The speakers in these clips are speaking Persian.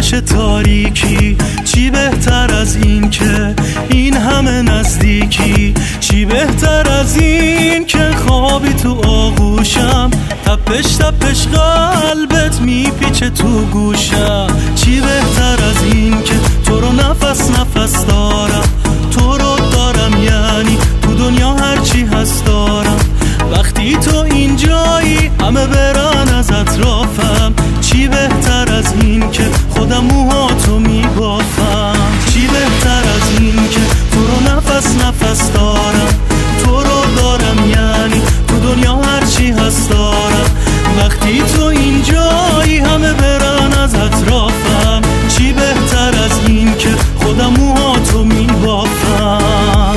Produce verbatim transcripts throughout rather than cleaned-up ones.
آتش تاریکی، چی بهتر از این که این همه نزدیکی؟ چی بهتر از این که خوابی تو آغوشم، تپش تپش قلبت میپیچه تو گوشم؟ چی بهتر از این که تو رو نفس نفس دارم، تو رو دارم یعنی تو دنیا هرچی هست دارم. وقتی تو اینجایی همه برن از اطرافم، چی بهتر از این که خودم موهاتو میبافم؟ چی بهتر از این که تو رو نفس نفس دارم، تو رو دارم یعنی تو دنیا هرچی هست دارم. وقتی تو اینجایی همه برن از اطرافم، چی بهتر از این که خودم موهاتو میبافم؟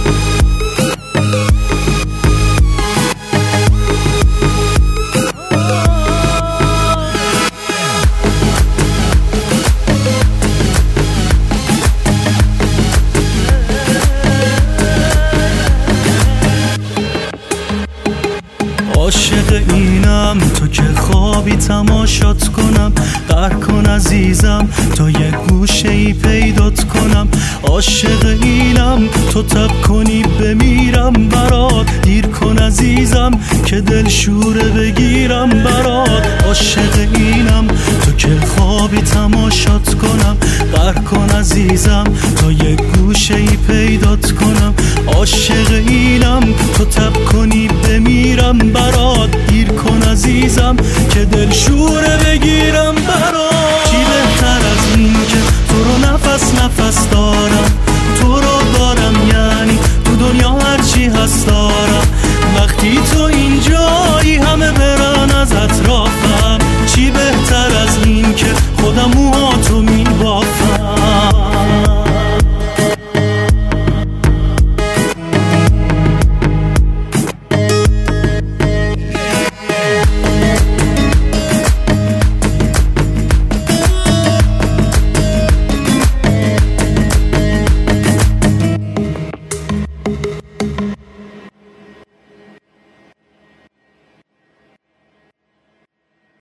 عاشق اینم تو که خوابی تماشات کنم، قهر کن عزیزم تا یه گوشه ای پیدات کنم. عاشق اینم تو تب کنی بمیرم برات، دیر کن عزیزم که دل شوره بگیرم برات. عاشق اینم تو که خوابی تماشات کنم، قهر کن عزیزم تا یه گوشه ای پیدات کنم. عاشق اینم